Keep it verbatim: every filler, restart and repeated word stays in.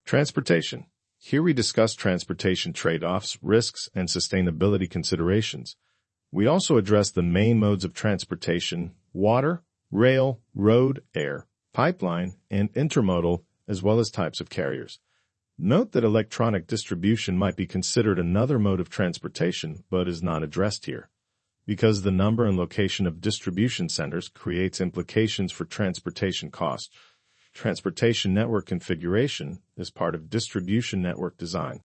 Transportation. Here we discuss transportation trade-offs, risks, and sustainability considerations. We also address the main modes of transportation: water, rail, road, air, pipeline, and intermodal, as well as types of carriers. Note that electronic distribution might be considered another mode of transportation, but is not addressed here, because the number and location of distribution centers creates implications for transportation costs. Transportation network configuration is part of distribution network design.